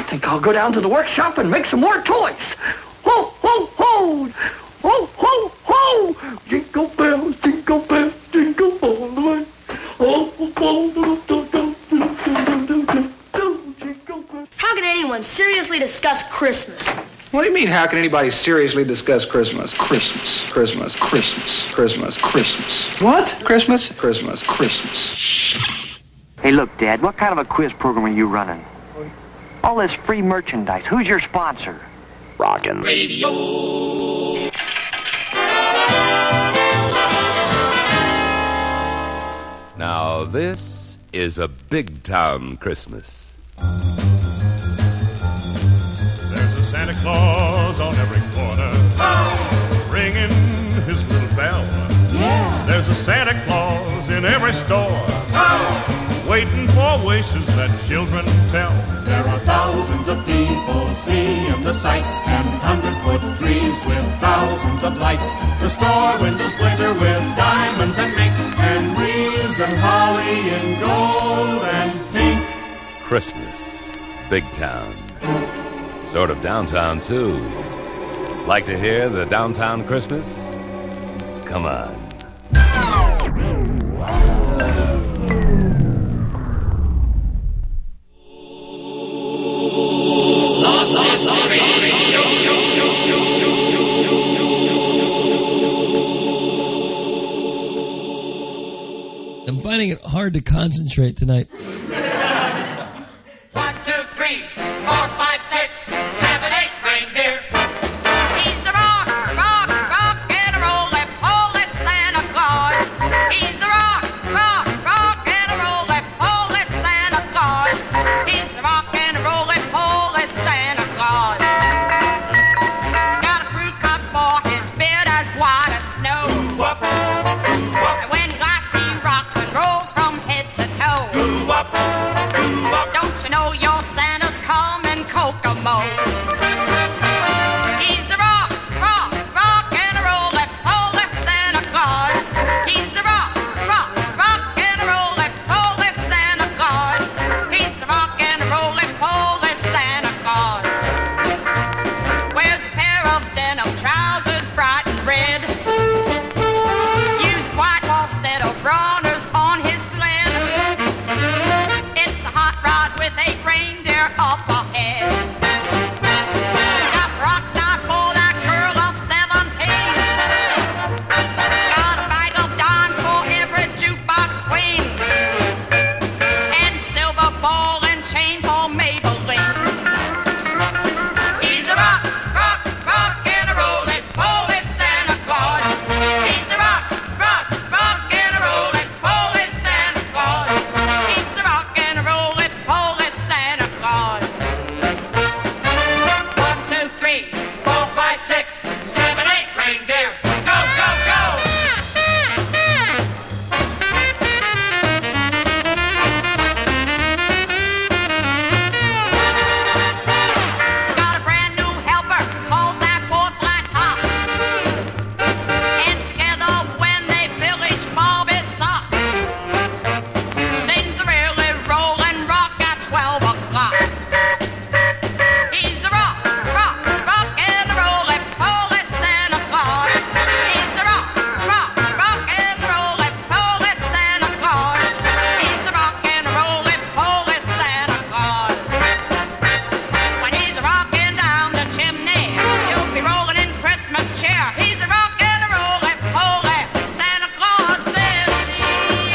think I'll go down to the workshop and make some more toys. Ho, ho, ho! Ho, ho, ho! Jingle bells, jingle bells, jingle all the way. Ho, ho, ho, do, do, do, do, do, do, do, jingle bells. How can anyone seriously discuss Christmas? What do you mean, how can anybody seriously discuss Christmas? Christmas. Christmas. Christmas. Christmas. Christmas. What? Christmas? Christmas. Christmas. Hey, look, Dad, what kind of a quiz program are you running? All this free merchandise. Who's your sponsor? Rockin' Radio. Now, this is a big-town Christmas. There's a Santa Claus on every corner, ringing his little bell. Yeah. There's a Santa Claus in every store, waiting for wishes that children tell. There are thousands of people seeing the sights, and 100-foot trees with thousands of lights. The store windows glitter with diamonds and mink, and wreaths and holly in gold and pink. Christmas. Big town. Sort of downtown, too. Like to hear the downtown Christmas? Come on. I'm finding it hard to concentrate tonight. 1, 2, 3, 4, 5, 6, 7, 8, reindeer. He's the rock, rock, rock, and a roll-up, holy Santa Claus. He's the rock, rock, rock, and a roll-up, holy Santa Claus. He's the rock and a roll-up, holy Santa Claus. He's got a fruit cup for his beard as white as snow. And when he laughs, he rocks and rolls from head to toe. Don't you know your Santa's coming, Kokomo? He's the rock, rock, rock, and a roll-up, holy Santa Claus. He's the rock, rock, rock, and a roll-up, holy Santa Claus. He's the rock and a roll-up, holy Santa Claus. Wears a pair of denim trousers, bright and red. Uses white wall instead of runners on his sled. It's a hot rod with 8 reindeer up ahead. Got rocks out for that girl of 17. Got a bag of dimes for every jukebox queen. And silver ball and chain for Maybelline. He's a rock, rock, rock, and a rollin', holy Santa Claus. He's a rock, rock, rock, and a rollin', holy Santa Claus. He's a rock and a rollin', holy Santa Claus. 1, 2, 3, 4, 5, 6, 7, 8, reindeer. Go, go, go! Got a brand new helper, calls that boy Flat Top. And together when they village Bobby's sock, things are really rollin' rock at 12 o'clock. He's a rock, rock, rock, and a rollin', holy Santa Claus. He's a rock, rock, rock, and a rollin', holy Santa Claus. He's a rock and a rollin', holy Santa Claus. When he's a rockin' down the chimney, he'll be rollin' in Christmas cheer. He's a rock and a rollin', holy Santa Claus is he,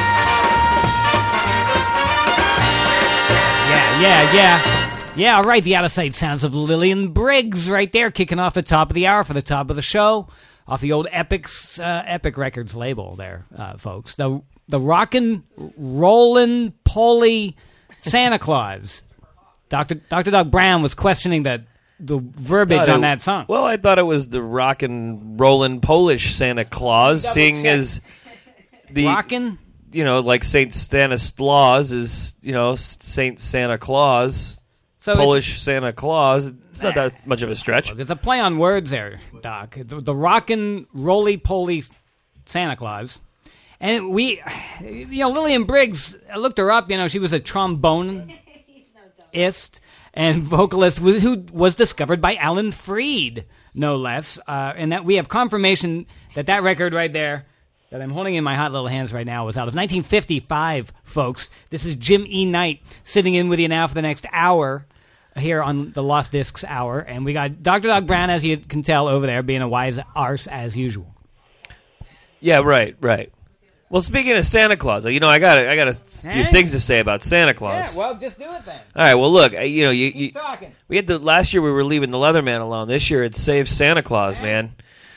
Yeah, all right, the out-of-sight sounds of Lillian Briggs right there, kicking off the top of the hour for the top of the show, off the old Epic Records label there, folks. The rockin', rollin', poly Santa Claus. Dr. Doug Brown was questioning the verbiage on that song. Well, I thought it was the rockin', rollin' Polish Santa Claus, seeing as the... Rockin'? You know, like Saint Stanislaus is, Saint Santa Claus, So Polish Santa Claus. It's not that much of a stretch. Look, it's a play on words there, Doc. The rockin' roly-poly Santa Claus. And Lillian Briggs, I looked her up, she was a trombonist. and vocalist who was discovered by Alan Freed, no less. And that we have confirmation that record right there that I'm holding in my hot little hands right now was out of 1955, folks. This is Jim E. Knight sitting in with you now for the next hour here on the Lost Discs Hour. And we got Dr. Doc Brown, as you can tell over there, being a wise arse as usual. Yeah, right. Well, speaking of Santa Claus, I got a few things to say about Santa Claus. Yeah, well, just do it then. All right. Well, look, Keep talking. We had last year we were leaving the Leatherman alone. This year it's Save Santa Claus, man.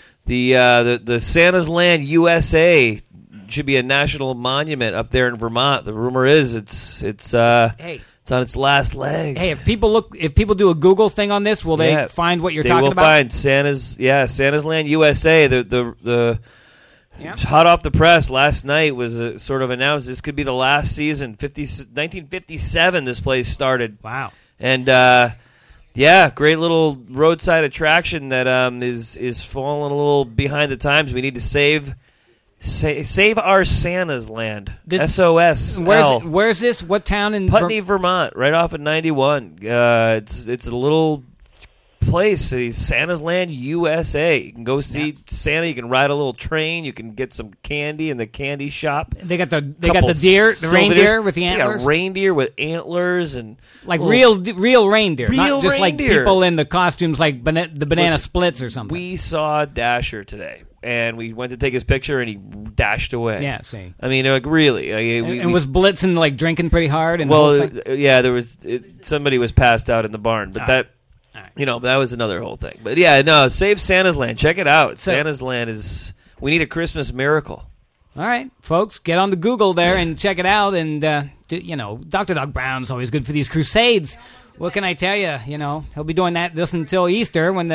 The Santa's Land USA should be a national monument up there in Vermont. The rumor is it's on its last leg. Hey, if people do a Google thing on this, will they find what you're talking about? They will find Santa's Land USA. The hot off the press last night was sort of announced this could be the last season. 1957 this place started. Wow. And great little roadside attraction that is falling a little behind the times. We need to save our Santa's Land. SOS. Where's this? What town in Putney, Vermont, right off of 91. It's a little place, Santa's Land USA. You can go see Santa. You can ride a little train. You can get some candy in the candy shop. They got the reindeer with the antlers. They got reindeer with antlers and real reindeer, not just reindeer. Like people in the costumes like the banana splits or something. We saw Dasher today, and we went to take his picture, and he dashed away. Yeah, see. I mean, really. And was Blitzen drinking pretty hard? And there was somebody was passed out in the barn, but that. That was another whole thing. But Save Santa's Land. Check it out. Santa's Land we need a Christmas miracle. All right, folks, get on the Google there and check it out. And, Dr. Doc Brown's always good for these crusades. What can I tell you? He'll be doing this until Easter when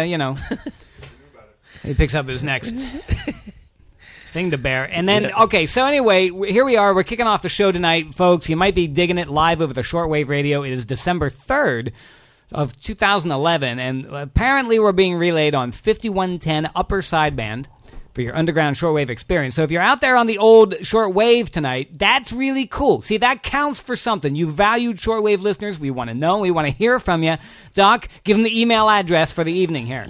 he picks up his next thing to bear. And then, so anyway, here we are. We're kicking off the show tonight, folks. You might be digging it live over the shortwave radio. It is December 3rd. Of 2011, and apparently we're being relayed on 5110 upper sideband for your underground shortwave experience. So if you're out there on the old shortwave tonight, that's really cool. See, that counts for something. You valued shortwave listeners. We want to know. We want to hear from you. Doc, give them the email address for the evening here.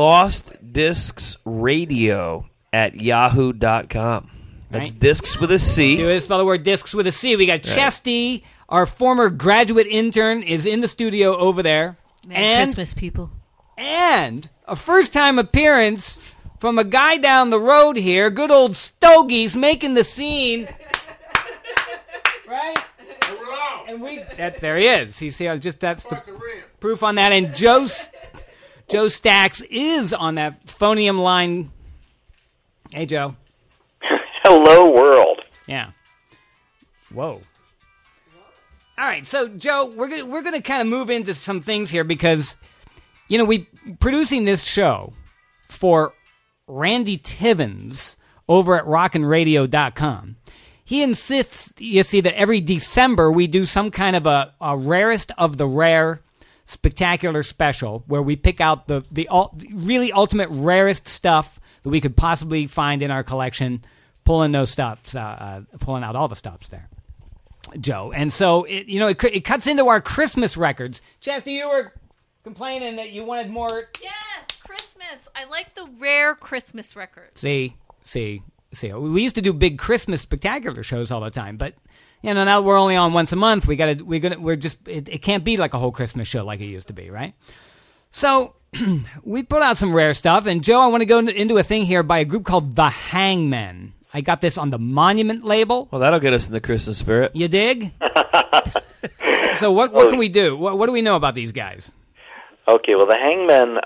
LostDiscsRadio@yahoo.com. That's discs with a C. Do it, spell the word discs with a C. We got Chesty. Our former graduate intern is in the studio over there. Merry Christmas, people. And a first-time appearance from a guy down the road here, good old Stogie's making the scene. Right? And there he is. You see, that's the proof on that. And Joe Stacks is on that phonium line. Hey, Joe. Hello, world. Yeah. Whoa. All right, so Joe, we're gonna kind of move into some things here because, we producing this show for Randy Tivins over at rockinradio.com. He insists, you see, that every December we do some kind of a rarest of the rare spectacular special where we pick out the really ultimate rarest stuff that we could possibly find in our collection, pulling out all the stops there. Joe, and so it cuts into our Christmas records. Chesty, you were complaining that you wanted more. Yes, Christmas. I like the rare Christmas records. See. We used to do big Christmas spectacular shows all the time, but now we're only on once a month. It can't be like a whole Christmas show like it used to be, right? So we put out some rare stuff, and Joe, I want to go into a thing here by a group called The Hangmen. I got this on the Monument label. Well, that'll get us in the Christmas spirit. You dig? So what can we do? What do we know about these guys? Okay, well, the Hangmen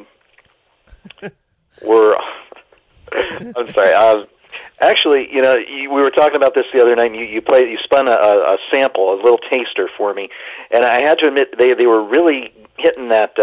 were... I'm sorry. Actually, we were talking about this the other night, and you spun a sample, a little taster for me, and I had to admit they were really hitting that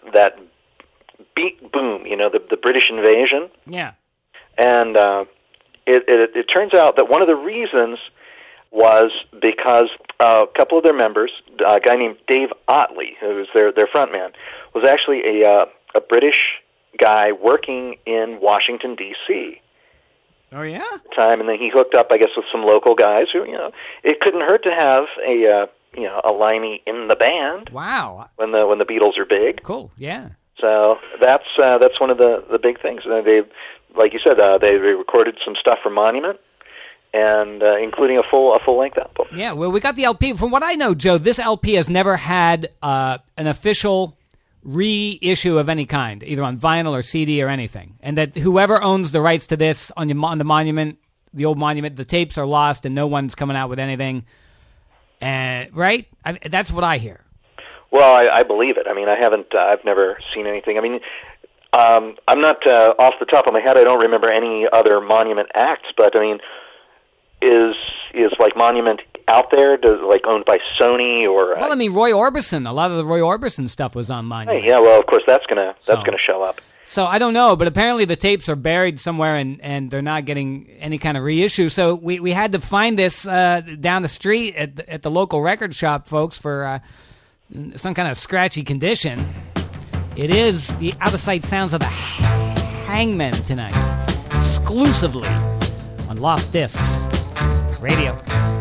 beat boom, the British invasion. Yeah. And... It turns out that one of the reasons was because a couple of their members, a guy named Dave Otley, who was their frontman, was actually a British guy working in Washington, D.C. Oh, yeah? And then he hooked up, I guess, with some local guys who, it couldn't hurt to have a Limey in the band. Wow. When the Beatles are big. Cool. Yeah. So that's one of the big things. They, like you said, they recorded some stuff for Monument, and including a full length album. Yeah. Well, we got the LP. From what I know, Joe, this LP has never had an official reissue of any kind, either on vinyl or CD or anything, and that whoever owns the rights to this on the Monument, the old Monument, the tapes are lost, and no one's coming out with anything. Right? That's what I hear. Well, I believe it. I mean, I've never seen anything. I mean, I'm not off the top of my head. I don't remember any other Monument acts, but I mean, is like Monument out there? Like owned by Sony or? Well, I mean, Roy Orbison. A lot of the Roy Orbison stuff was on Monument. Hey, yeah, well, of course that's gonna show up. So I don't know, but apparently the tapes are buried somewhere, and they're not getting any kind of reissue. So we had to find this down the street at the local record shop, folks, for some kind of scratchy condition. It is the Out of Sight Sounds of the Hangmen tonight, exclusively on Lost Discs Radio.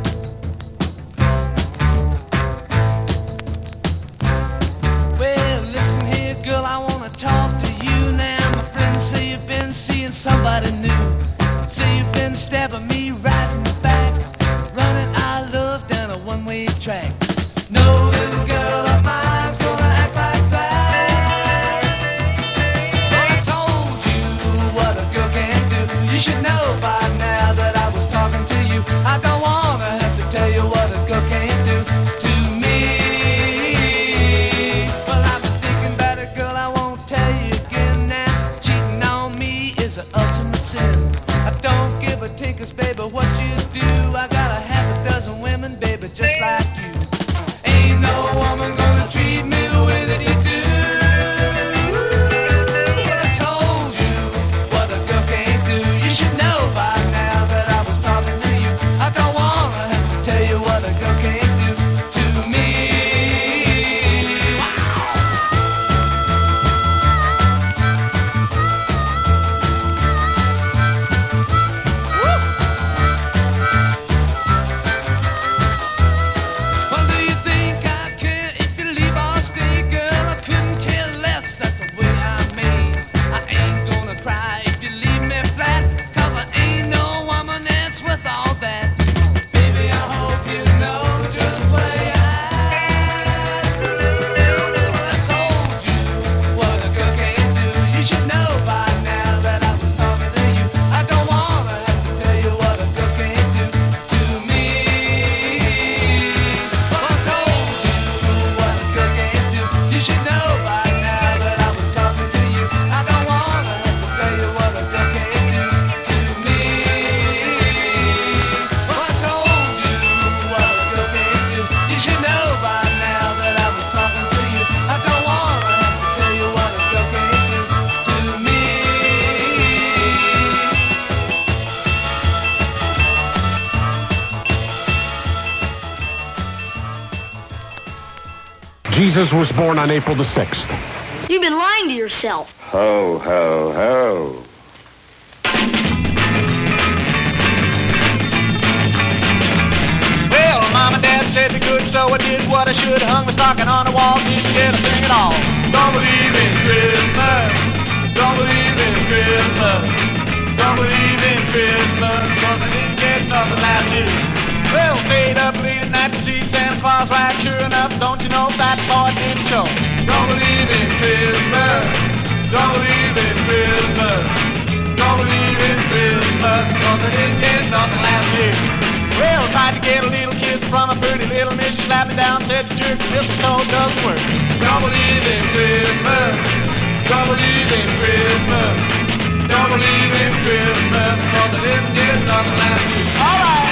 Well, listen here, girl, I want to talk to you now. My friends say you've been seeing somebody new. Say you've been stabbing me right in the back, running our love down a one-way track. No little girl of mine's gonna act like that. Well, I told you what a girl can do. You should know by now that I was talking to you. I don't wanna have to tell you what a girl can do to me. Well, I've been thinking about it, girl, I won't tell you again now. Cheating on me is an ultimate sin. I don't give a tinker's, baby, what you do. I got a half a dozen women, baby, just like you. Ain't no woman gonna treat me the way that you do. Well, I told you what a girl can't do. You should know by now that I was talking to you. I don't wanna have to tell you what a girl can't do to me. Well, do you think I care if you leave or stay, girl? I couldn't care less, that's the way I'm made. I ain't gonna cry if you leave me flat, 'cause I ain't no woman that's worth all that. Baby, I hope you know just where you're at. Well, I told you what a girl can't do. You should know by now that I was talking to you. I don't wanna have to tell you what a girl can't do to me. Well, I told you what a girl can't do. You should know by now that I was talking to you. I don't wanna have to tell you what a girl can't do to me. Well, I told you what a girl can't do. You should know by now that I was talking to you. I don't wanna have to tell you what a girl can't do to me. Jesus was born on April the 6th. You've been lying to yourself. Ho, ho, ho. Well, Mom and Dad said be good, so I did what I should. Hung my stocking on the wall, didn't get a thing at all. Don't believe in Christmas. Don't believe in Christmas. Don't believe in Christmas, 'cause I didn't get nothing last year. Well, stayed up late at night to see Santa Claus ride. Sure enough, don't you know that boy didn't show. Don't believe in Christmas. Don't believe in Christmas. Don't believe in Christmas, 'cause I didn't get nothing last year. Well, tried to get a little kiss from a pretty little miss. She slapped me down, said you jerk, the mistletoe doesn't work. Don't believe in Christmas. Don't believe in Christmas. Don't believe in Christmas, 'cause I didn't get nothing last year. All right.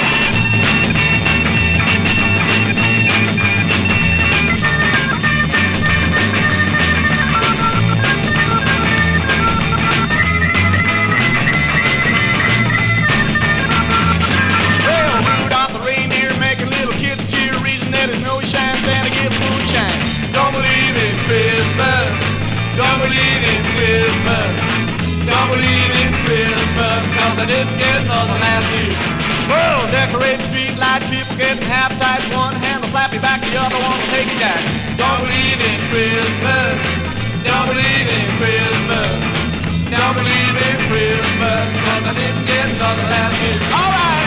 Shine, Santa give moonshine. Don't believe in Christmas. Don't believe in Christmas. Don't believe in Christmas, 'cause I didn't get nothing last year. Well, decorating street light, people getting half tight. One hand will slap you back, the other one will take you down. Don't believe in Christmas. Don't believe in Christmas. Don't believe in Christmas, 'cause I didn't get another last year. All right.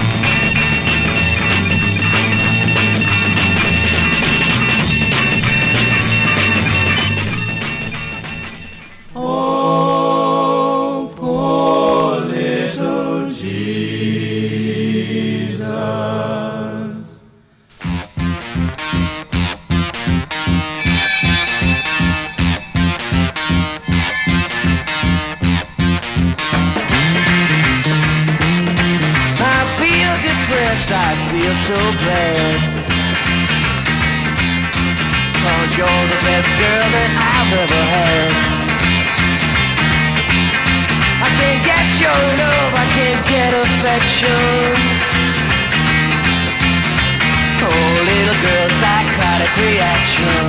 Oh, poor little Jesus. I feel depressed, I feel so glad, 'cause you're the best girl that I've ever had. I can't get your love, I can't get affection. Oh, little girl, psychotic reaction.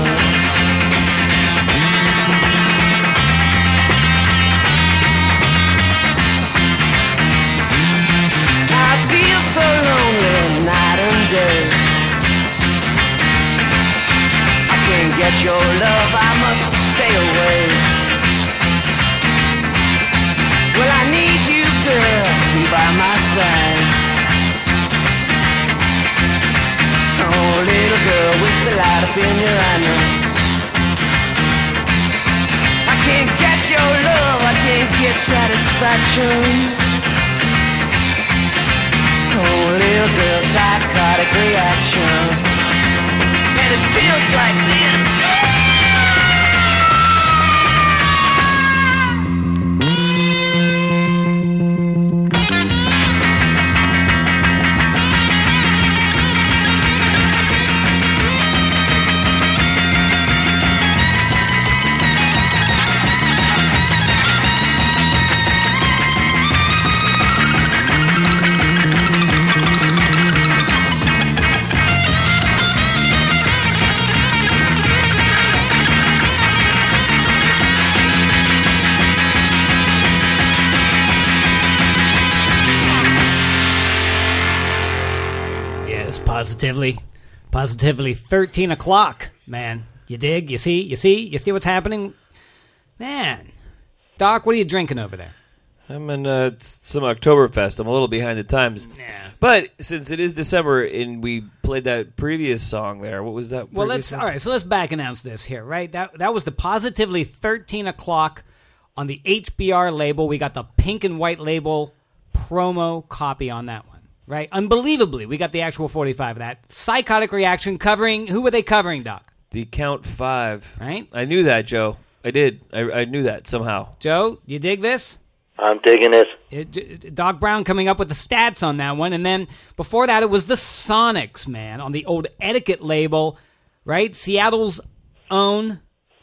I feel so lonely night and day. I can't get your love, I must stay away. Well, I need you, girl, be by my side. Oh, little girl with the light up in your eye now. I can't get your love, I can't get satisfaction. Oh, little girl, psychotic reaction. And it feels like this. Positively 13 o'clock, man. You dig? You see what's happening? Man. Doc, what are you drinking over there? I'm in some Oktoberfest. I'm a little behind the times. Yeah. But since it is December and we played that previous song there, what was that? Well, let's back announce this here, right? That was the Positively 13 o'clock on the HBR label. We got the pink and white label promo copy on that one. Right? Unbelievably, we got the actual 45 of that. Psychotic Reaction covering, who were they covering, Doc? The Count 5. Right? I knew that, Joe. I did. I knew that somehow. Joe, you dig this? I'm digging it. Doc Brown coming up with the stats on that one. And then before that, it was the Sonics, man, on the old Etiquette label, right? Seattle's own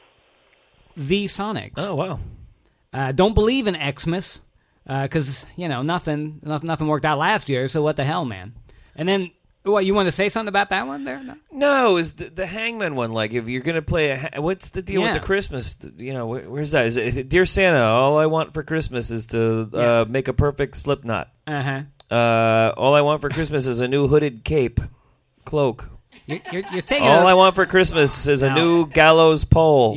The Sonics. Oh, wow. Don't believe in Xmas. Because, nothing worked out last year, so what the hell, man? And then, what, you want to say something about that one there? No, it was the Hangman one. Like, if you're going to play what's the deal with the Christmas? Where's that? Is it Dear Santa, all I want for Christmas is to make a perfect Slipknot. Uh-huh. All I want for Christmas is a new hooded cloak. You're taking all I want for Christmas is a new gallows pole.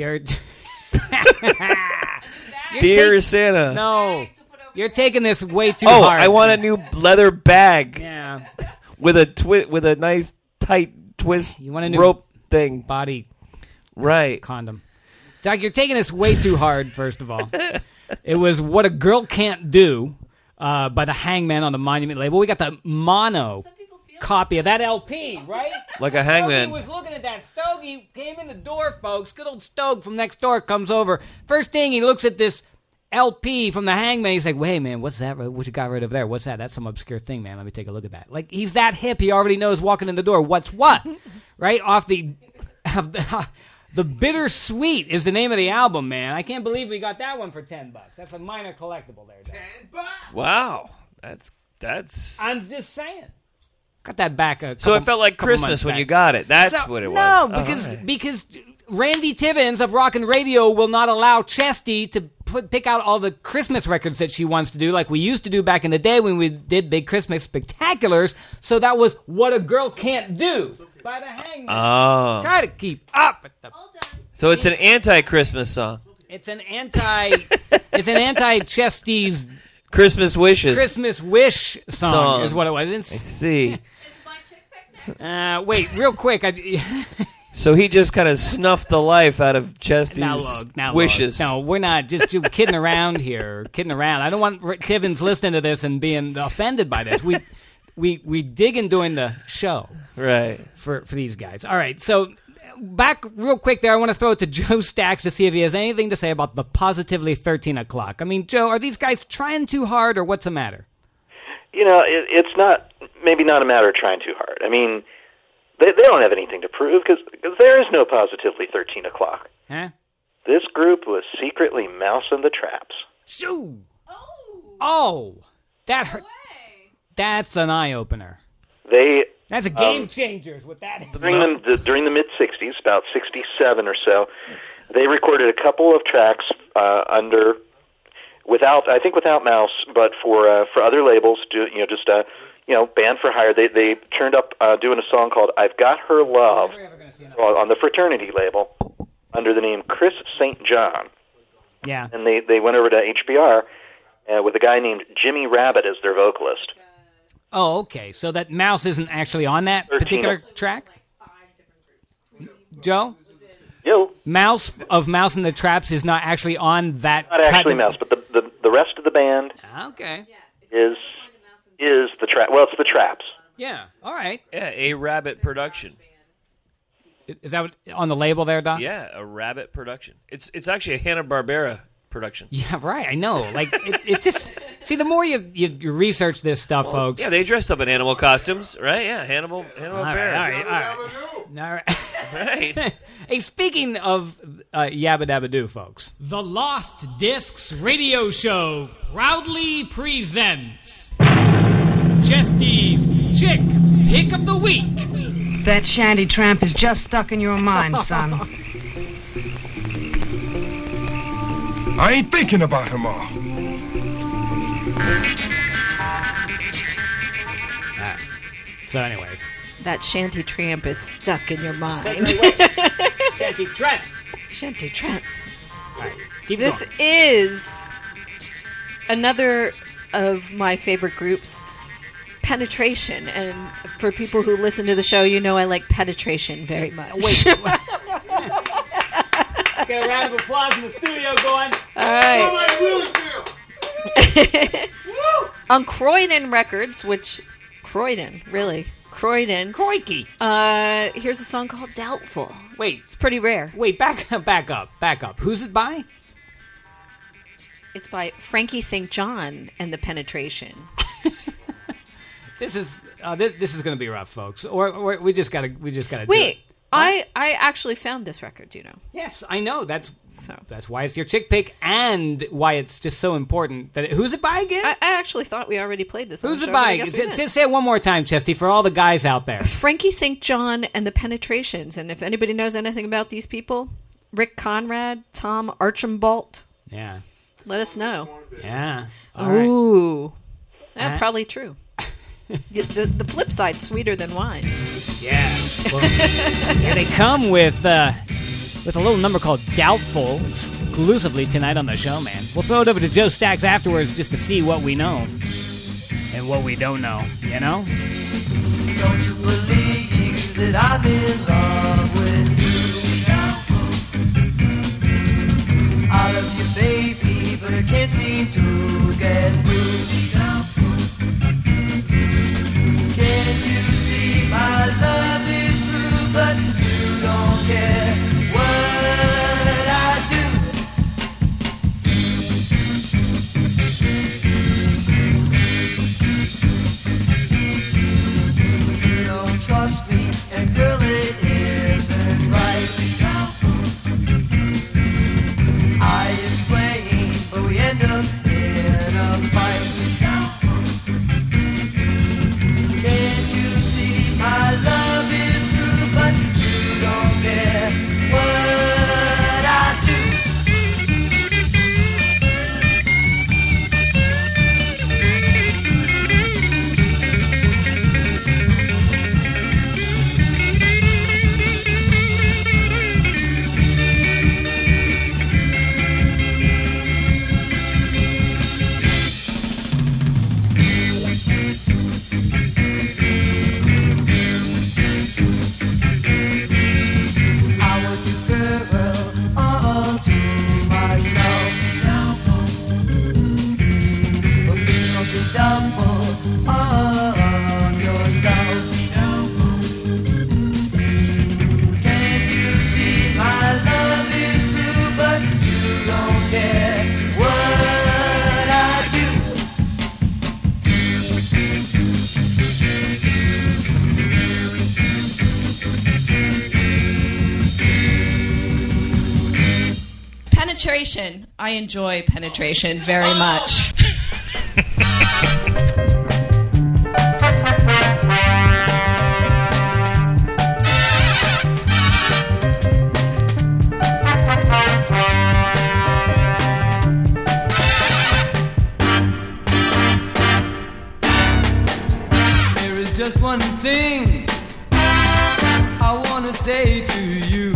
Dear Santa. No. You're taking this way too hard. I want a new leather bag. Yeah. with a nice tight twist. You want a new rope thing. Body. Right. Condom. Doc, you're taking this way too hard, first of all. It was What a Girl Can't Do by the Hangman on the Monument label. We got the mono copy of that LP, right? Like a Hangman. Stogie was looking at that. Stogie came in the door, folks. Good old Stogie from next door comes over. First thing, he looks at this LP from the Hangman. He's like, "Hey, man, what's that? What you got right over there? What's that? That's some obscure thing, man. Let me take a look at that." Like, he's that hip. He already knows walking in the door what's what, right? Off the Bittersweet is the name of the album, man. I can't believe we got that one for $10. That's a minor collectible there, Doc. $10. Wow, that's. I'm just saying. Got that back so it felt like Christmas when you got it. That's what it was. No, because Randy Tivins of Rockin' Radio will not allow Chesty to pick out all the Christmas records that she wants to do, like we used to do back in the day when we did big Christmas spectaculars. So that was What a Girl Can't Do by the Hangman. Oh. Try to keep up with the... So it's an anti-Christmas song. It's an anti-Chesties Christmas wishes. Christmas wish song is what it was. I see. Wait, real quick. So he just kind of snuffed the life out of Chestie's wishes. No, we're not just kidding around here. Kidding around. I don't want Tivins listening to this and being offended by this. We dig in doing the show. Right. For these guys. All right, so... Back real quick there, I want to throw it to Joe Stacks to see if he has anything to say about the Positively 13 O'Clock. I mean, Joe, are these guys trying too hard, or what's the matter? It's maybe not a matter of trying too hard. I mean, they don't have anything to prove because there is no Positively 13 O'Clock. Huh? This group was secretly Mouse and the Traps. Shoo! Oh! That hurt. That's an eye-opener. That's a game changer with that. During the mid-'60s, about 67 or so, they recorded a couple of tracks without Mouse, but for other labels, band for hire. They turned up doing a song called "I've Got Her Love" on the Fraternity label under the name Chris St. John. Yeah, and they went over to HBR with a guy named Jimmy Rabbit as their vocalist. Oh, okay. So that Mouse isn't actually on that particular track? Joe? Yo. Mouse and the Traps is not actually on that. Not actually Mouse, but the rest of the band. Okay. Is the Trap? Well, it's the Traps. Yeah. All right. Yeah, a Rabbit production. Is that on the label there, Doc? Yeah, a Rabbit production. It's actually a Hanna-Barbera production. Yeah, right. I know. Like it just see the more you research this stuff, folks. Yeah, they dressed up in animal costumes, right? Yeah, Hannibal Bear. All right. Hey, speaking of Yabba Dabba Doo, folks, the Lost Discs Radio Show proudly presents Chestie's Chick Pick of the Week. That shanty tramp is just stuck in your mind, son. I ain't thinking about him all. So anyways. That shanty tramp is stuck in your mind. Shanty tramp. Shanty tramp. Right, this going. Is another of my favorite groups, Penetration. And for people who listen to the show, you know I like Penetration very much. Wait. Let's get a round of applause in the studio going. All right. On Croydon Records, Croydon. Crikey. Here's a song called Doubtful. Wait. It's pretty rare. Wait, back up. Who's it by? It's by Frankie St. John and the Penetration. This is going to be rough, folks. Or we just got to do it. Wait. I actually found this record, you know. Yes, I know. That's why it's your chick pick and why it's just so important. Who's it by again? I actually thought we already played this. Who's it by? Say it one more time, Chesty, for all the guys out there. Frankie St. John and the Penetrations. And if anybody knows anything about these people, Rick Conrad, Tom Archambault. Yeah. Let us know. Yeah. Ooh. Right. Probably true. The flip side's sweeter than wine. Yeah. Well, here they come with a little number called Doubtful, exclusively tonight on the show, man. We'll throw it over to Joe Stacks afterwards just to see what we know and what we don't know, you know? Don't you believe that I'm in love with you? I love you, baby, but I can't seem to get through. Can you see my love is true, but you don't care what I do? You don't trust me, and girl, it isn't right. I explain, but we end up in a fight. penetration. I enjoy penetration very much. There is just one thing I want to say to you.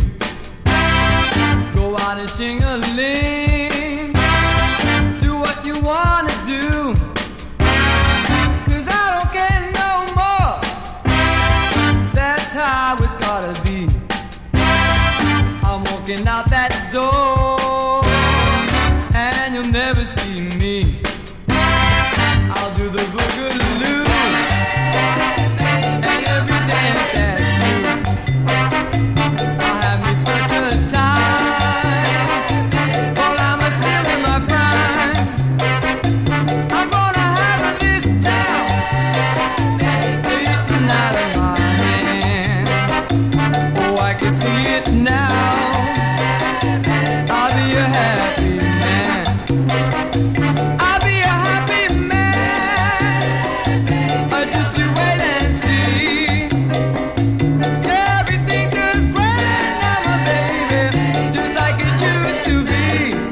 Go out and sing-a-ling, do what you want to do, 'cause I don't care no more, that's how it's gotta be. I'm walking out that door, and you'll never see me. I'll do the boogaloo, and every dance that's new. I'll have me such a time, while I'm still in my prime. I'm gonna have this town beating out of my hand. Oh, I can see it now. I'll be a happy man. I'll be a happy man. Just you wait and see. Everything is great now, my baby, just like it used to be.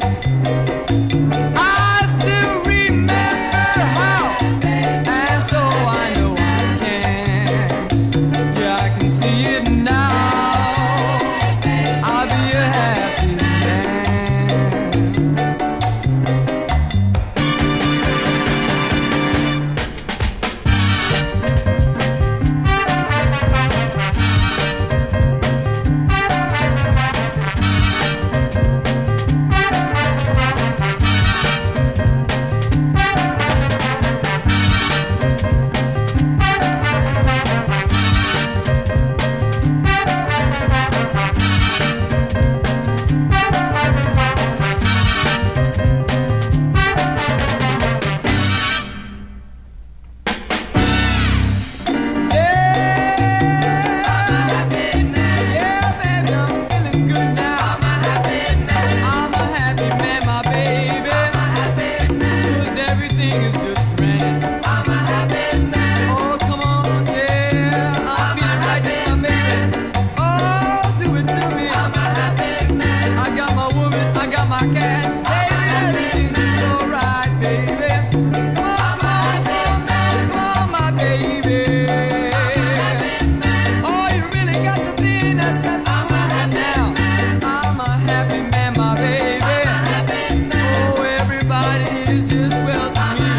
I still remember how, and so I know I can. Yeah, I can see it now. I'll be a happy man. I'm a happy man, my baby. 'Cause everything is just grand. I'm a happy man. Oh, come on, yeah. I'm feeling right, just my baby. Oh, do it to me. I'm a happy man. I got my woman, I got my cash, baby. Everything is alright, baby. Come on, my baby. Oh, you really got the thing that's just my heart now. I'm a happy man, my baby. Oh, everybody is just well to me.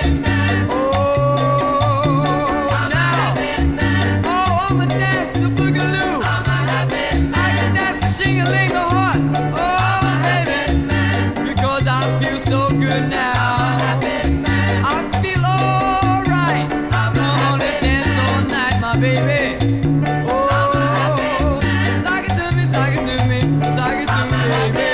Oh, now. Oh, I'ma dance the boogaloo. I can dance the shing-a-ling the horse. Oh, baby. Because I feel so good now. I feel alright. Come on, let's dance all night, my baby. Oh, sock it to me, sock it to me, sock it to me, baby.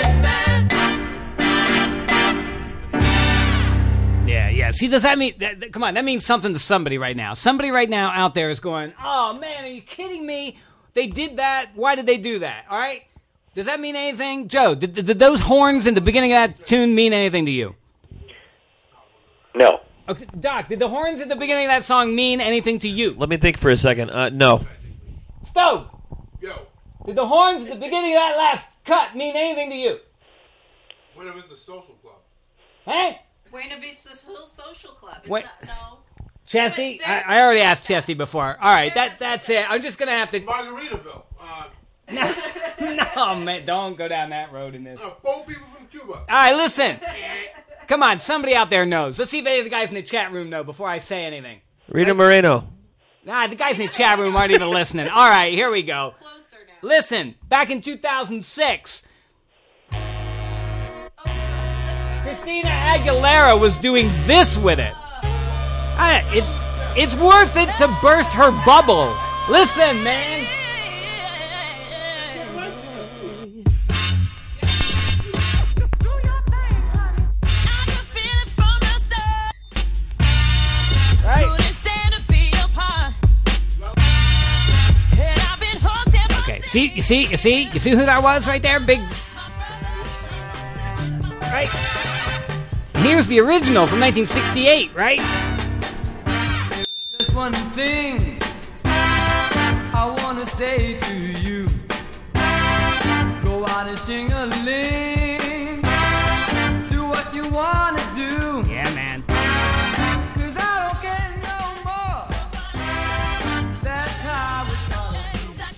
Yeah. See, does that mean... come on, that means something to somebody right now. Somebody right now out there is going, oh, man, are you kidding me? They did that. Why did they do that? All right? Does that mean anything? Joe, did those horns in the beginning of that tune mean anything to you? No. Okay, Doc, did the horns at the beginning of that song mean anything to you? Let me think for a second. No. Stove! Did the horns at the beginning of that last cut mean anything to you? Buena Vista Social Club. Hey? Buena Vista Social Club. Is Wait. that, no. Chesty? I already asked Chesty before. All right, that's it. I'm just going to have to... Margaritaville. No, man, don't go down that road in this. 4 people from Cuba. All right, listen. Come on, somebody out there knows. Let's see if any of the guys in the chat room know before I say anything. Rita Moreno. Nah, the guys in the chat room aren't even listening. All right, here we go. Listen, back in 2006, Christina Aguilera was doing this with it. It's worth it to burst her bubble. Listen, man. Right. Okay, you see who that was right there? Big. right? Here's the original from 1968, right? Just one thing I want to say to you. Go out and sing a ling. Do what you want to do. Yeah, man. 'Cause I don't care no more. That's how it's gonna be.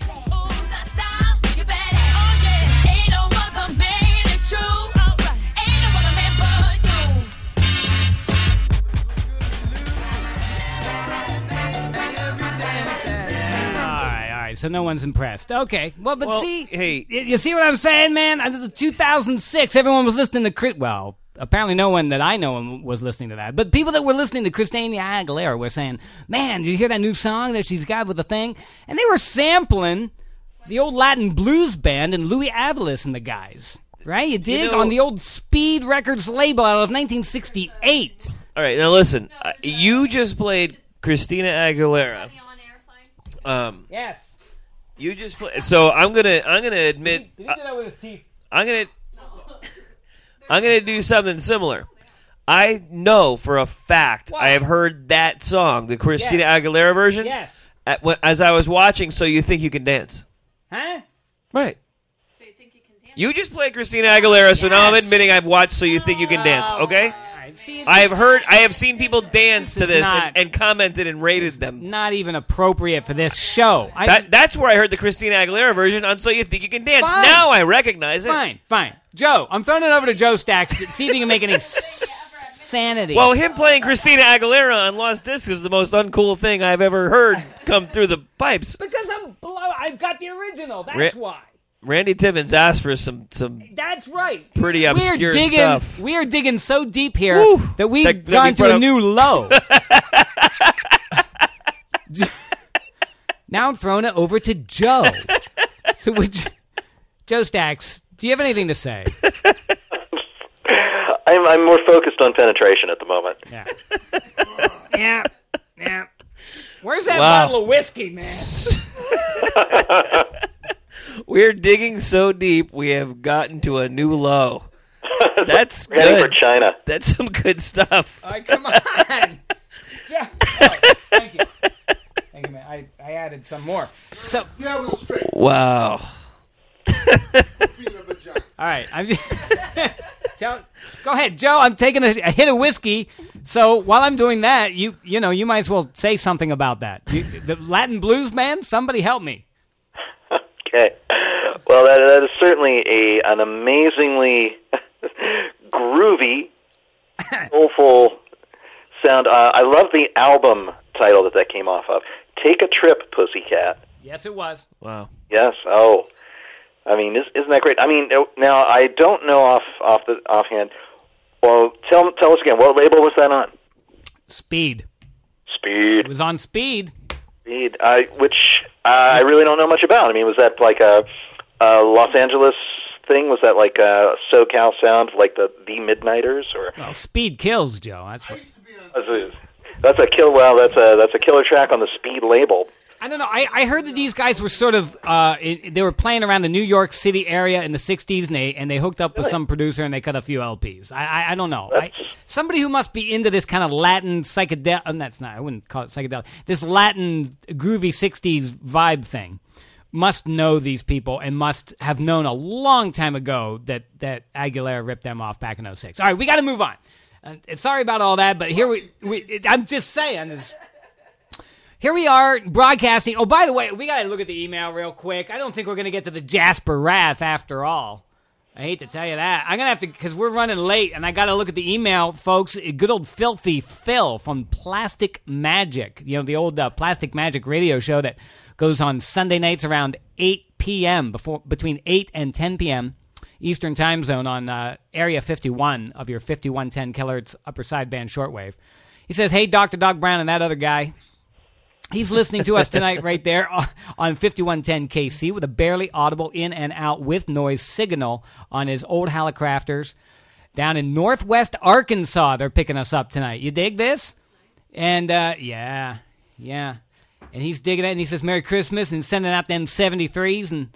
So no one's impressed. Okay. Well, but see, hey, you see what I'm saying, man? 2006, everyone was listening to well, apparently no one that I know was listening to that. But people that were listening to Christina Aguilera were saying, man, did you hear that new song that she's got with the thing? And they were sampling the old Latin blues band and Louis Aviles and the guys. Right? You dig? On the old Speed Records label out of 1968. All right, now listen. You just played Christina Aguilera. Yes. You just play. So I'm gonna admit. Did he do that with his teeth? I'm gonna do something similar. I know for a fact I have heard that song, the Christina Aguilera version. Yes. As I was watching, So You Think You Can Dance. Huh? Right. So you think you can dance? You just played Christina Aguilera, so now I'm admitting I've watched So You Think You Can Dance. Okay. See, I have seen people dance to this and commented and rated them. Not even appropriate for this show. That's where I heard the Christina Aguilera version on So You Think You Can Dance. Fine. Now I recognize it. Fine. Joe, I'm throwing it over to Joe Stacks to see if he can make any sanity. Well, him playing Christina Aguilera on Lost Disc is the most uncool thing I've ever heard come through the pipes. Because I've got the original. That's why. Randy Timmons asked for some. That's right. Pretty obscure stuff. We are digging so deep here that we've gone to a new low. Now I'm throwing it over to Joe. So, Joe Stacks, do you have anything to say? I'm more focused on penetration at the moment. Yeah. Where's that bottle of whiskey, man? We're digging so deep, we have gotten to a new low. That's good. Ready for China. That's some good stuff. All right, come on. Thank you, man. I added some more. So, wow. All right, I'm just go ahead, Joe. I'm taking a hit of whiskey. So while I'm doing that, you might as well say something about that. The Latin blues man. Somebody help me. Okay. Well, that is certainly an amazingly groovy, soulful sound. I love the album title that came off of. Take a Trip, Pussycat. Yes, it was. Wow. Yes. Oh, I mean, isn't that great? I mean, now I don't know offhand. Well, tell us again. What label was that on? Speed. It was on Speed. Which I really don't know much about. I mean, was that like a Los Angeles thing? Was that like a SoCal sound, like the Midnighters, or? Well, Speed kills, Joe. That's a kill. Well, that's a killer track on the Speed label. I don't know. I heard that these guys were sort of they were playing around the New York City area in the '60s, and they hooked up with some producer and they cut a few LPs. I don't know. Somebody who must be into this kind of Latin psychedelic. That's not. I wouldn't call it psychedelic. This Latin groovy '60s vibe thing must know these people and must have known a long time ago that Aguilera ripped them off back in '06. All right, we got to move on. Sorry about all that, but here I'm just saying. Here we are broadcasting. Oh, by the way, we got to look at the email real quick. I don't think we're going to get to the Jasper Wrath after all. I hate to tell you that. I'm going to have to, because we're running late, and I got to look at the email, folks. Good old Filthy Phil from Plastic Magic. You know, the old Plastic Magic radio show that goes on Sunday nights around 8 p.m., between 8 and 10 p.m. Eastern Time Zone on Area 51 of your 5110 kHz upper sideband shortwave. He says, hey, Dr. Doc Brown and that other guy. He's listening to us tonight right there on 5110 KC with a barely audible in and out with noise signal on his old Hallicrafters. Down in northwest Arkansas, they're picking us up tonight. You dig this? And, yeah. And he's digging it, and he says Merry Christmas and sending out them 73s and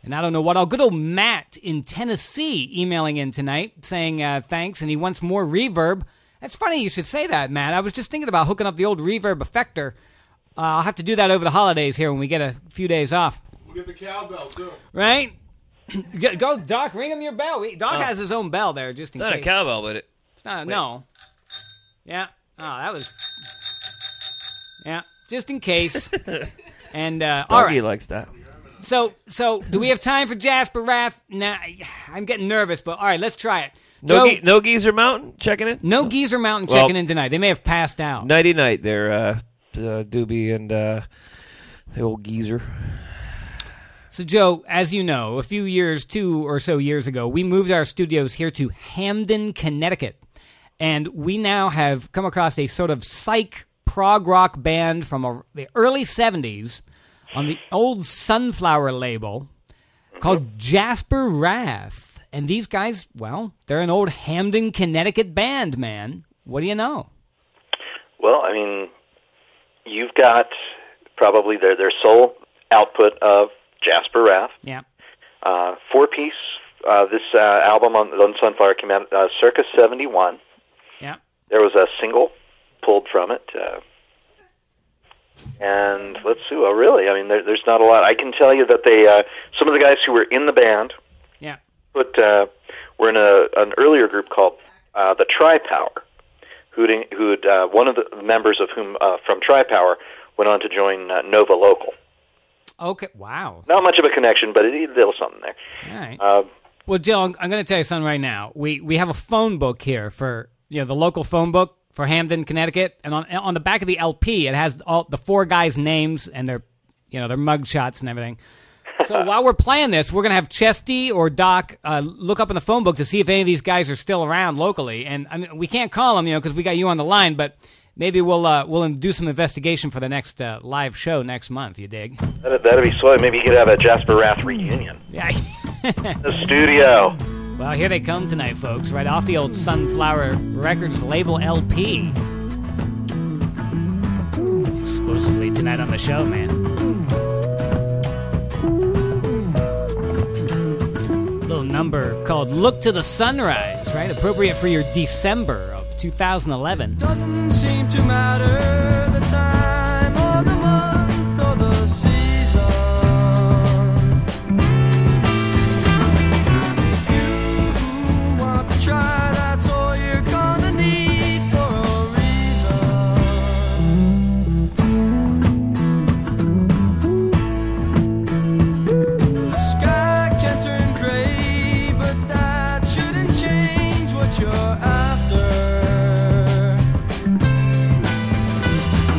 And I don't know what all. Good old Matt in Tennessee emailing in tonight saying thanks, and he wants more reverb. That's funny you should say that, Matt. I was just thinking about hooking up the old reverb effector. I'll have to do that over the holidays here when we get a few days off. We'll get the cowbell, too. Right? Go, Doc, ring him your bell. Doc has his own bell there, just in case. It's not a cowbell, but it's not. No. Yeah. Oh, that was. Yeah, just in case. And all right. likes that. So, do we have time for Jasper Rath? Nah, I'm getting nervous, but all right, let's try it. No Geezer Mountain checking in? No Geezer Mountain checking in tonight. They may have passed out. Nighty-night there, Doobie and the old Geezer. So, Joe, as you know, a few years, 2 or so years ago, we moved our studios here to Hamden, Connecticut. And we now have come across a sort of psych prog rock band from the early 70s on the old Sunflower label called Jasper Rath. And these guys, well, they're an old Hamden, Connecticut band, man. What do you know? Well, I mean, you've got probably their sole output of Jasper Rath. Yeah. 4-piece. This album on Sunflower came out circa 71. Yeah. There was a single pulled from it. And let's see. Well, really, I mean, there's not a lot. I can tell you that they, some of the guys who were in the band, were in an earlier group called the Tri-Power, who'd one of the members of whom from Tri-Power went on to join Nova Local. Okay, wow. Not much of a connection, but a little something there. All right. Well, Jill, I'm going to tell you something right now. We have a phone book here for the local phone book for Hamden, Connecticut, and on the back of the LP it has all the 4 guys' names and their mug shots and everything. So while we're playing this, we're going to have Chesty or Doc look up in the phone book to see if any of these guys are still around locally. And I mean, we can't call them, because we got you on the line, but maybe we'll do some investigation for the next live show next month. You dig? That'd be sweet. Maybe you could have a Jasper Rath reunion. Yeah. The studio. Well, here they come tonight, folks, right off the old Sunflower Records label LP. Exclusively tonight on the show, man. Little number called Look to the Sunrise, right? Appropriate for your December of 2011. Doesn't seem to matter the time or the month or the season. If you want to try, that's all you're gonna need for a reason. The sky can turn gray, but that shouldn't change what you're after.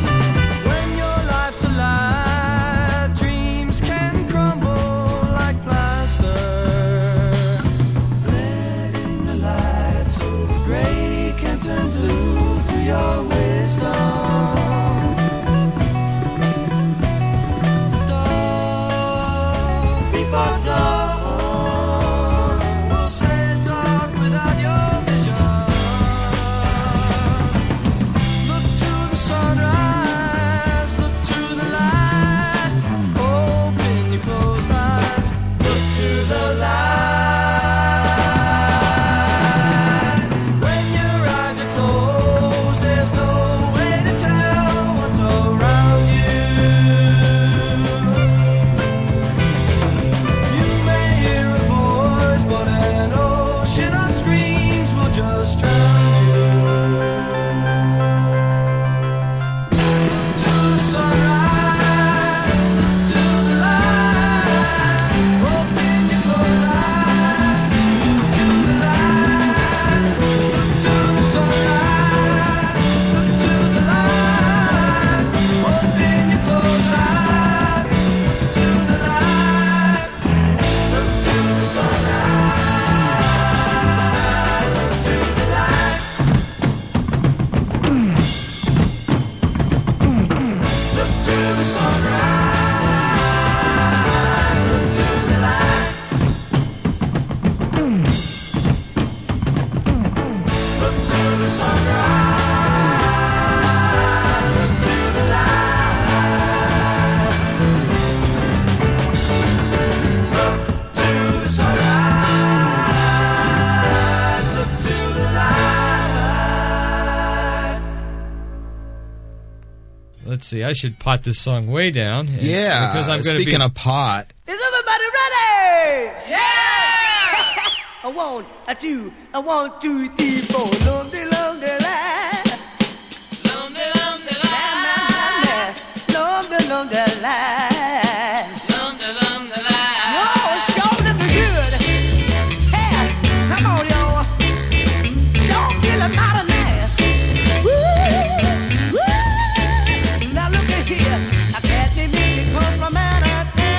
let's see. I should pot this song way down. Yeah. Because I'm going to be. Speaking of pot. Is everybody ready? Yeah! A 1, a 2, a 1, 2, 3, 4. Lumpy, lumpy, lie. Lumpy, lumpy, lie. Lumpy, lumpy, lie. Lumpy, lumpy, lie. Yo, it's sure looking good. Hey, come on, y'all. Y'all feeling mighty nice. Woo! Woo! Now look at here. I can't make it come from out of town.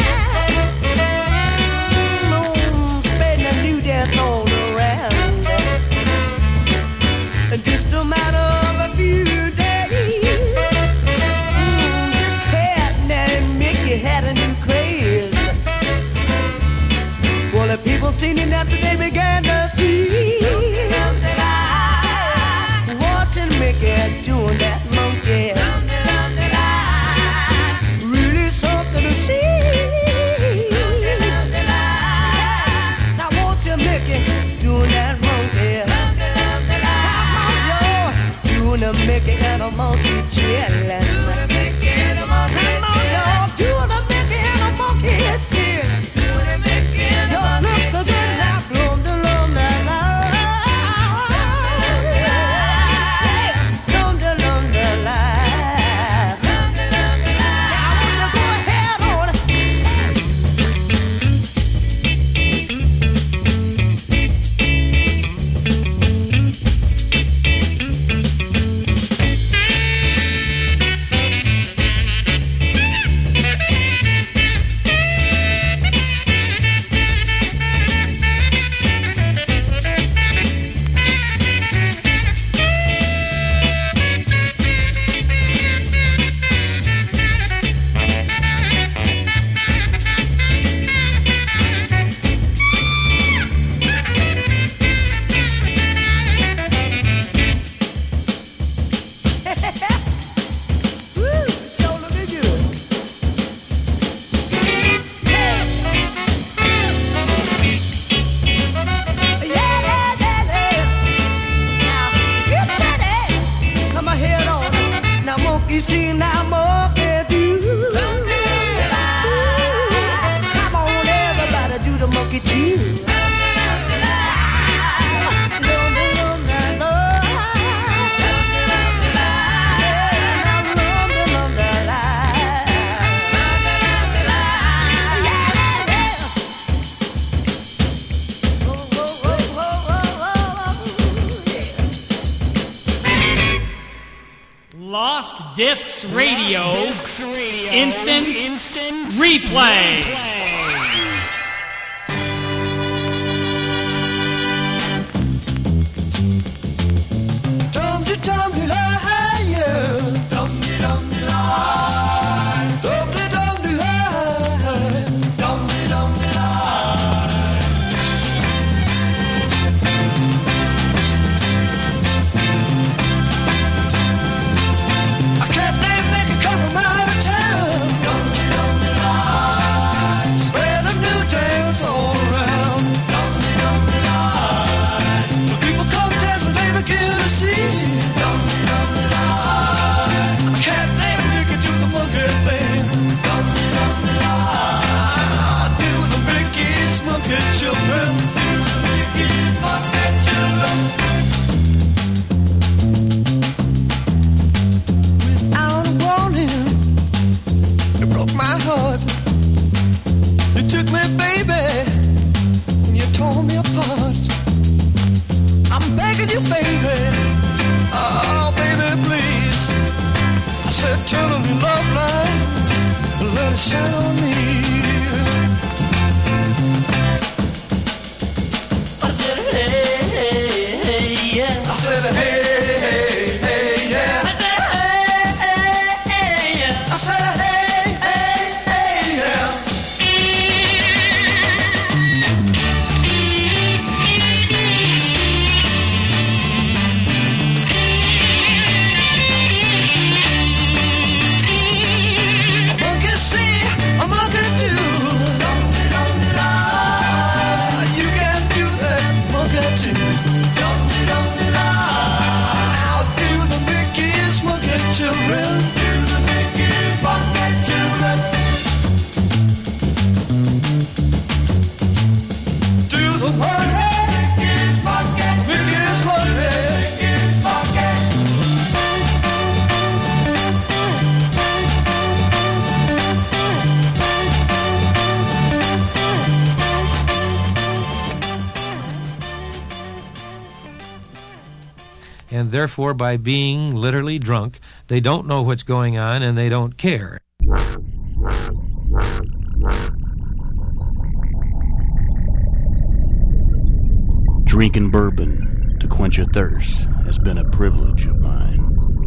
All around, and just a matter of a few days, this cat named Mickey had a new craze. Well, the people seen him dance, they began to see, watching Mickey doing that monkey, really something to see. Mickey, doing that monkey. Come on, y'all, doing a Mickey and a monkey chillin'. Doing a Mickey and a monkey chillin'. Come on, y'all, doing a Mickey and a monkey chillin'. Doing a Mickey and a monkey chillin'. Look again now, bloom the lum da la. Lum da lum da la. Lum da lum da la. Now I want you to go ahead on. Lost Discs Radio. Instant replay. A monkey see, a monkey do. and therefore by being literally drunk, they don't know what's going on and they don't care. Drinking bourbon to quench your thirst has been a privilege of mine.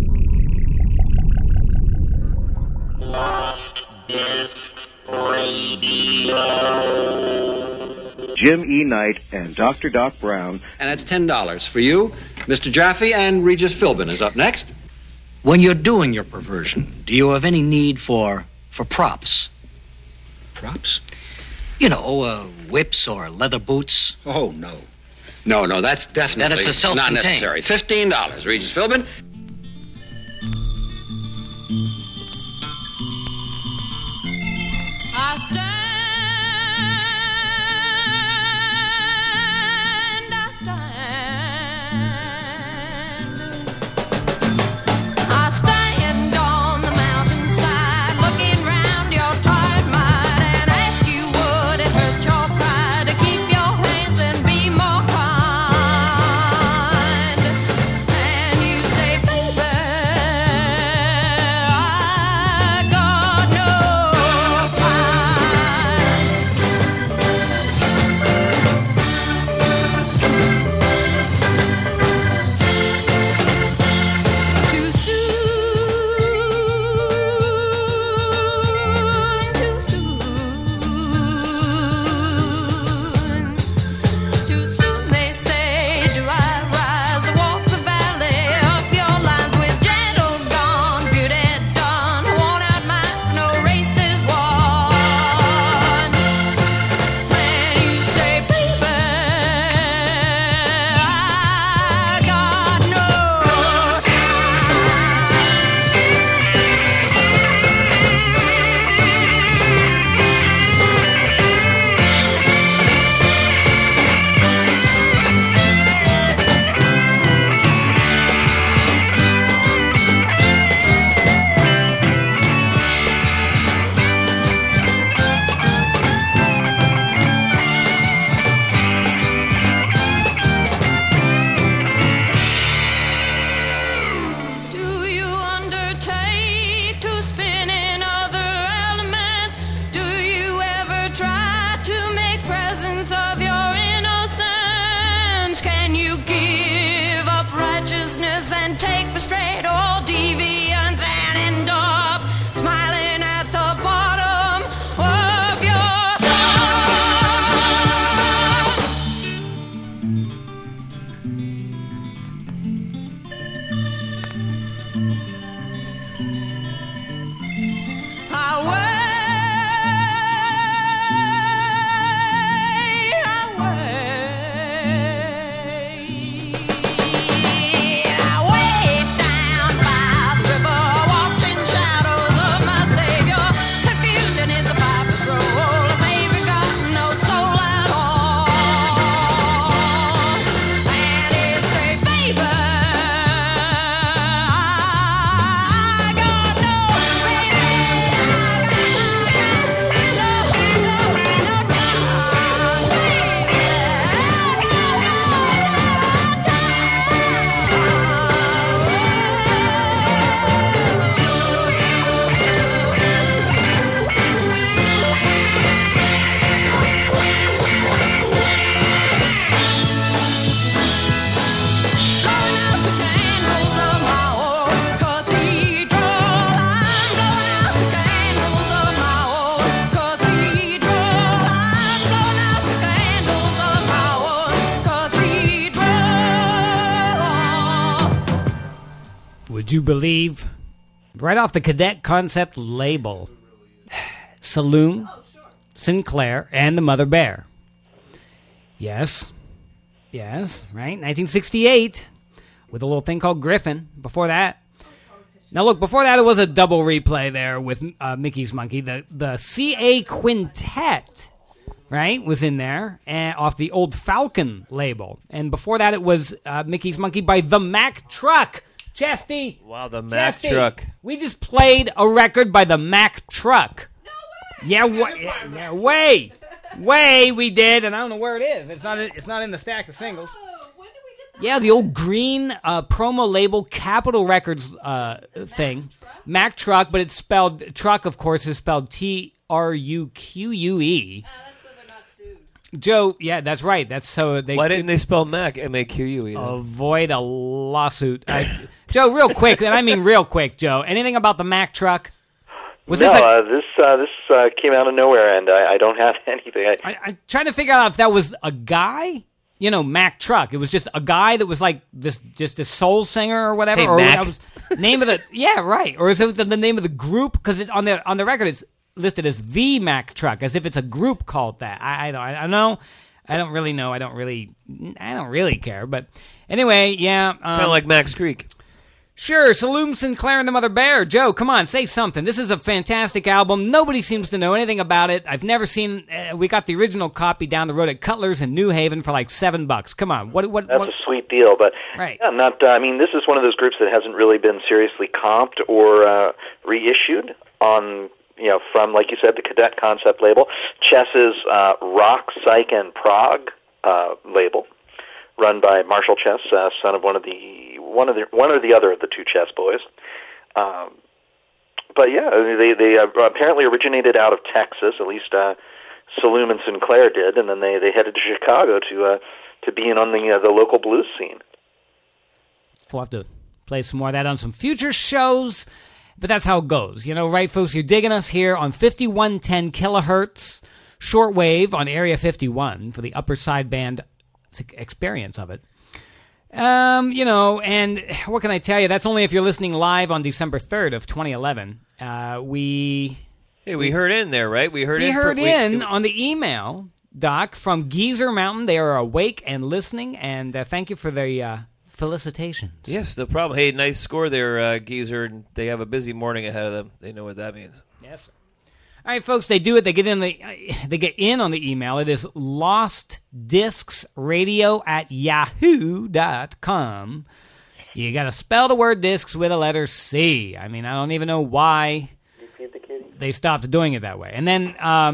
Lost Discs Radio. Jim E. Knight and Dr. Doc Brown. And that's $10 for you. Mr. Jaffe and Regis Philbin is up next. When you're doing your perversion, do you have any need for props? Props? You know, whips or leather boots. Oh, no. No, that's definitely Then it's a self-contained. not necessary. $15, Regis Philbin. I stand, I stand on the mountainside, looking round your tired mind, and ask you, would it hurt your pride to keep your hands and be more kind? And you say, baby, I got no Too soon, too soon, too soon. They say, do I rise or walk the valley up your lines with gentle gone, beauty done, worn out minds, no races won. And you say, baby, I got no. Do you undertake to spin in other elements? Do you ever try to make presents of your innocence? Can you give up righteousness and take for straight all deviance and end up smiling at the bottom of your Would you believe? Right off the Cadet Concept label, Saloon, Sinclair, and the Mother Bear. Yes, right? 1968, with a little thing called Griffin. Before that, now look, before that it was a double replay there with Mickey's Monkey. The CA Quintet, right, was in there, and off the old Falcon label. And before that it was Mickey's Monkey by the Mack Truck. Chesty. Wow, the Mack Truck. We just played a record by the Mack Truck. No way. Yeah, way we did, and I don't know where it is. It's not in the stack of singles. Yeah, the old green promo label Capitol Records thing. Mack Truck, but it's spelled, truck, of course, is spelled Truque. That's so they're not sued. Joe, yeah, that's right. That's so they. Why didn't they spell Mac, M-A-Q-U-E? Avoid a lawsuit. Joe, real quick, and I mean real quick, Joe, anything about the Mack Truck? This came out of nowhere, and I don't have anything. I'm trying to figure out if that was a guy. You know, Mack Truck. It was just a guy that was like just a soul singer or whatever. Hey, or Mac. that was name of the right. Or is it the name of the group? Because on the record it's listed as the Mack Truck, as if it's a group called that. I don't know. I don't really know. I don't really care. But anyway, yeah. Kind of like Max Creek. Sure, Saloon Sinclair and the Mother Bear. Joe, come on, say something. This is a fantastic album. Nobody seems to know anything about it. I've never seen. We got the original copy down the road at Cutler's in New Haven for like $7. Come on, what? That's a sweet deal, but right. Yeah, not. I mean, this is one of those groups that hasn't really been seriously comped or reissued on. From, like you said, the Cadet Concept label, Chess's Rock, Psych, and Prog label, run by Marshall Chess, son of one or the other of the two Chess boys. But yeah, they apparently originated out of Texas. At least Saloon and Sinclair did, and then they headed to Chicago to be in on the local blues scene. We'll have to play some more of that on some future shows. But that's how it goes. Right, folks? You're digging us here on 5110 kilohertz, shortwave on Area 51 for the upper sideband experience of it. And what can I tell you? That's only if you're listening live on December 3rd of 2011. We heard in there, right? We heard on the email, Doc, from Geezer Mountain. They are awake and listening, and thank you for the felicitations. Yes, no problem. Hey, nice score there, Geezer. And they have a busy morning ahead of them. They know what that means. Yes, sir. All right, folks, they do it. They get in on the email. It is lostdiscsradio@yahoo.com. You got to spell the word discs with a letter C. I mean, I don't even know why they stopped doing it that way. And then,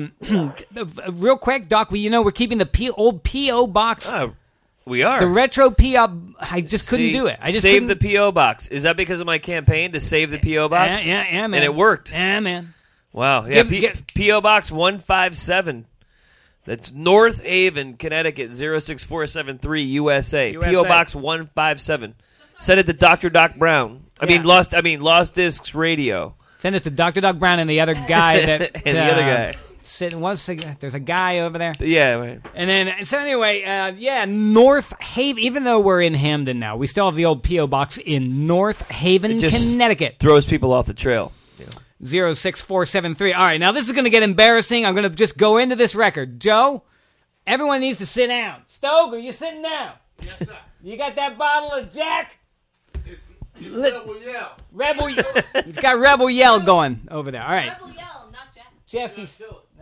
real quick, Doc, we're keeping the old P.O. box. We are. The retro P.O. I just couldn't do it. I just save the P.O. box. Is that because of my campaign to save the P.O. box? Yeah, man. And it worked. Yeah, man. Wow. Yeah, P.O. Box 157. That's North Haven, Connecticut, 06473, USA. P.O. Box 157. Send it to Dr. Doc Brown. I mean Lost Discs Radio. Send it to Dr. Doc Brown and the other guy that... and the other guy. There's a guy over there. Yeah, right. And then, so anyway, North Haven, even though we're in Hamden now, we still have the old P.O. Box in North Haven, Connecticut. Throws people off the trail. 06473. All right, now this is going to get embarrassing. I'm going to just go into this record. Joe, everyone needs to sit down. Stoker, you sitting down? Yes, sir. You got that bottle of Jack? It's Rebel Yell. Rebel Yell. It's got Rebel Yell going over there. All right. Rebel Yell, not Jack. Chesty's...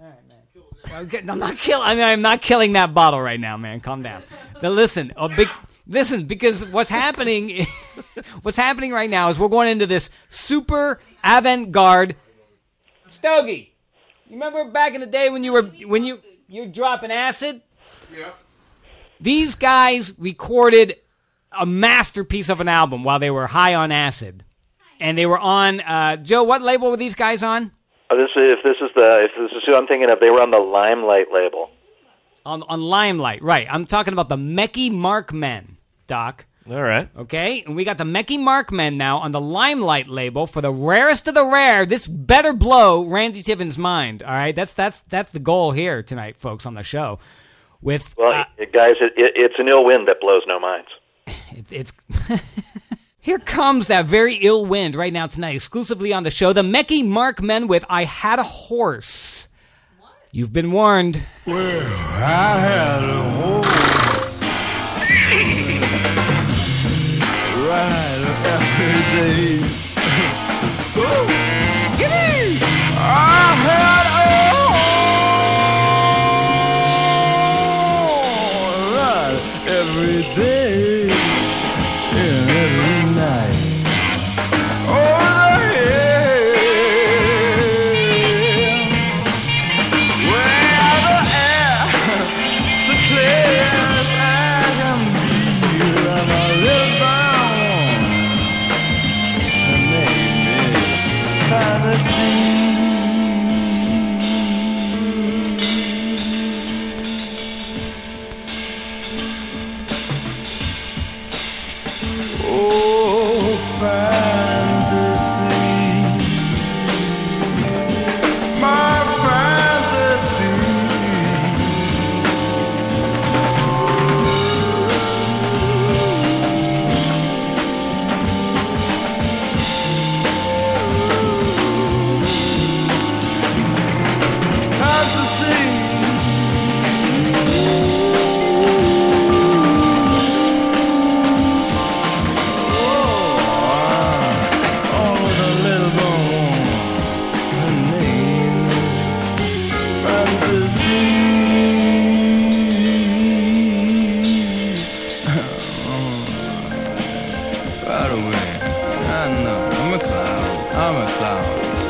I'm not killing. I'm not killing that bottle right now, man. Calm down. But listen, because what's happening right now is we're going into this super avant-garde. Stogie, you remember back in the day when you're dropping acid? Yeah. These guys recorded a masterpiece of an album while they were high on acid, and they were on. Joe, what label were these guys on? If this is who I'm thinking of, they were on the Limelight label. On Limelight, right. I'm talking about the Mecky Markmen, Doc. All right. Okay, and we got the Mecky Markmen now on the Limelight label for the rarest of the rare. This better blow Randy Tiven's mind, all right? That's the goal here tonight, folks, on the show. Guys, it's an ill wind that blows no minds. It's... Here comes that very ill wind right now tonight, exclusively on the show. The Mecky Markmen with I Had a Horse. What? You've been warned. Well, I had a horse. Ride every day. Oh, gimme! I had a horse. Ride every day. I'm a clown.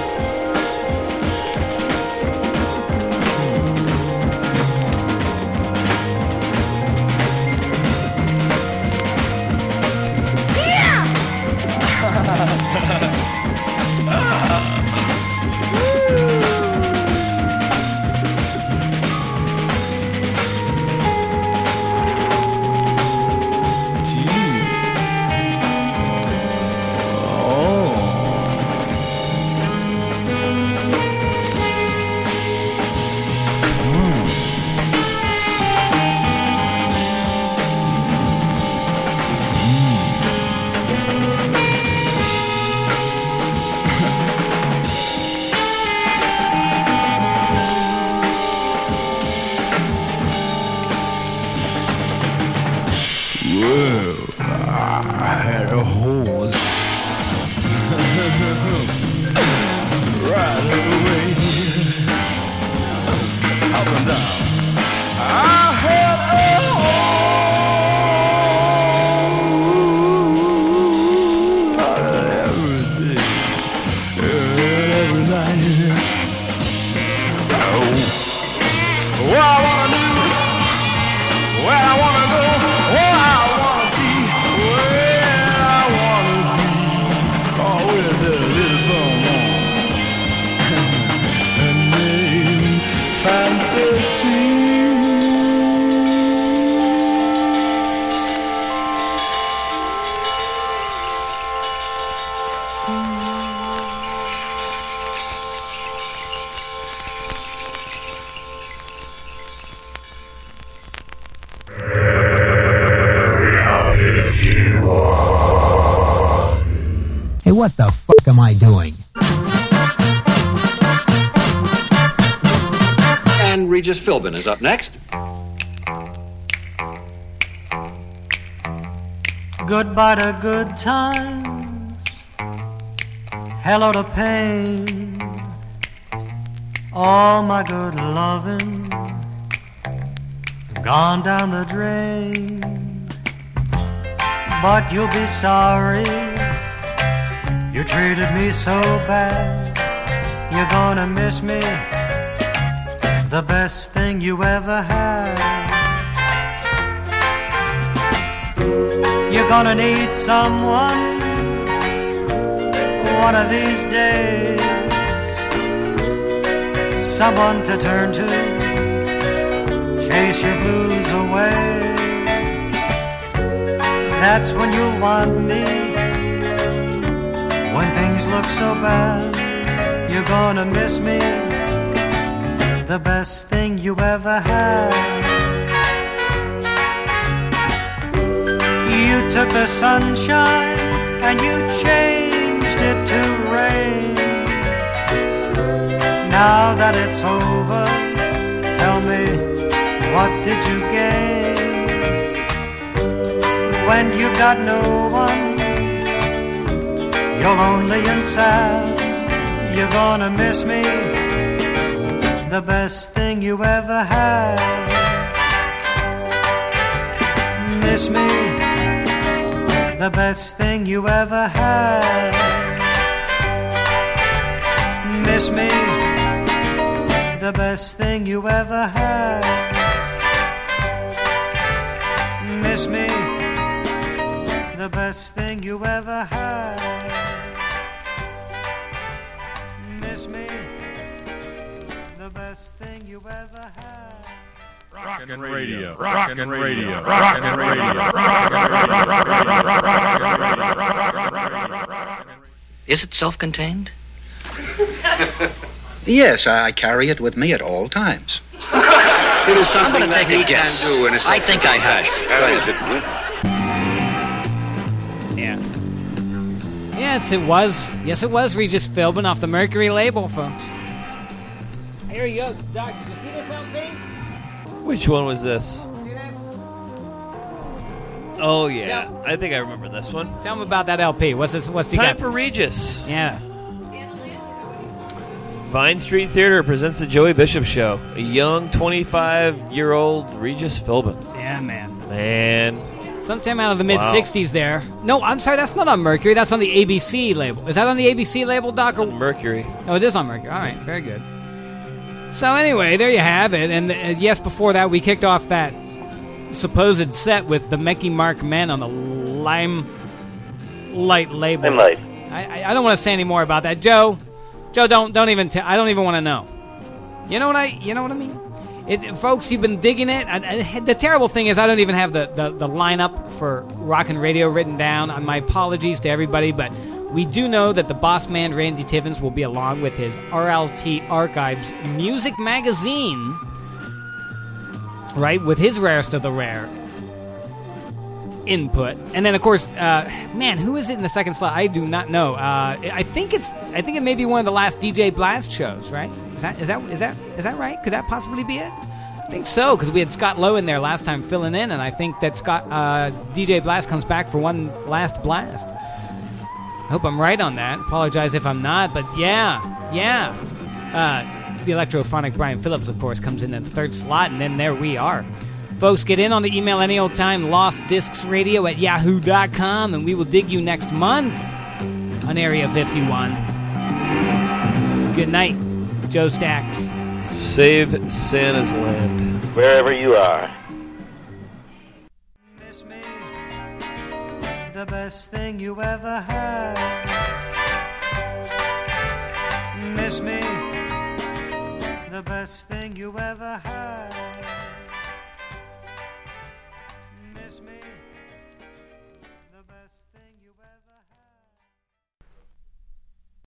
Well, I had a horse right away, up and down. I had a horse every day, every night. Oh, what I wanna do, where I wanna go, what I wanna see, where I wanna be. Oh, with a little bum on. And maybe fantasy. Hey, what the fuck am I doing? And Regis Philbin is up next. Goodbye to good times, hello to pain, all my good loving gone down the drain. But you'll be sorry you treated me so bad. You're gonna miss me, the best thing you ever had. You're gonna need someone one of these days, someone to turn to, chase your blues away. That's when you'll want me, when things look so bad. You're gonna miss me, the best thing you ever had. You took the sunshine and you changed it to rain. Now that it's over, tell me, what did you gain? When you've got no one, you're lonely and sad, you're gonna miss me, the best thing you ever had. Miss me, the best thing you ever had. Miss me, the best thing you ever had. Miss me, the best thing you ever had. Miss me, the best thing you ever had. Rockin' radio, rockin' radio, rockin' radio, rockin' radio. Is it self-contained? Yes, I carry it with me at all times. It is something I'm going to take a guess. I think I have. Yeah. Yes, it was. Yes, it was Regis Philbin off the Mercury label, folks. Here you go, Doc. Did you see this LP? Which one was this? See this? Oh yeah, I think I remember this one. Tell him about that LP. What's this? What's he Time got? for Regis. Yeah. Vine Street Theater presents the Joey Bishop Show. A young 25-year-old Regis Philbin. Yeah, man. Man. Sometime out of the mid-'60s there. No, I'm sorry, that's not on Mercury. That's on the ABC label. Is that on the ABC label, Doc? It's on Mercury. Oh, it is on Mercury. All right, very good. So anyway, there you have it. And yes, before that, we kicked off that supposed set with the Mecky Mark Men on the Limelight label. Limelight. I don't want to say any more about that, Joe. Joe, don't even. I don't even want to know. You know what I mean? Folks, you've been digging it. The terrible thing is I don't even have the lineup for Rockin' Radio written down. My apologies to everybody, but we do know that the boss man, Randy Tivins, will be along with his RLT Archives music magazine, right, with his rarest of the rare input. And then, of course, man, who is it in the second slot? I do not know. I think it may be one of the last DJ Blast shows, right? Is that right? Could that possibly be it? I think so, because we had Scott Lowe in there last time filling in, and I think that DJ Blast comes back for one last blast. I hope I'm right on that. Apologize if I'm not, but yeah. The electrophonic Brian Phillips, of course, comes in the third slot, and then there we are. Folks, get in on the email any old time, lostdiscsradio@yahoo.com, and we will dig you next month on Area 51. Good night, Joe Stacks. Save Santa's Land. Wherever you are. Miss me, the best thing you ever had. Miss me, the best thing you ever had.